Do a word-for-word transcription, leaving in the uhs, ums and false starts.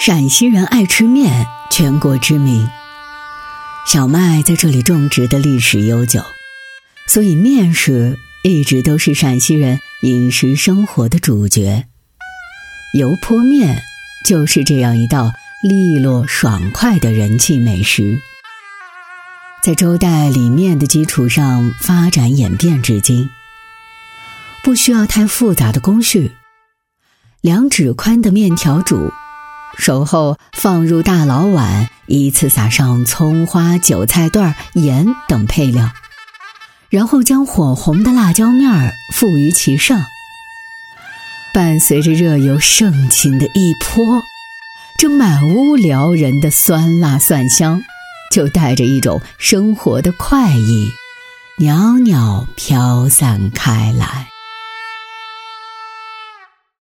陕西人爱吃面，全国知名。小麦在这里种植的历史悠久，所以面食一直都是陕西人饮食生活的主角。油泼面就是这样一道利落爽快的人气美食，在周代理面的基础上发展演变至今。不需要太复杂的工序，两指宽的面条煮熟后放入大老碗，依次撒上葱花、韭菜段、盐等配料，然后将火红的辣椒面附于其上，伴随着热油盛情的一泼，这满屋撩人的酸辣蒜香就带着一种生活的快意袅袅飘散开来。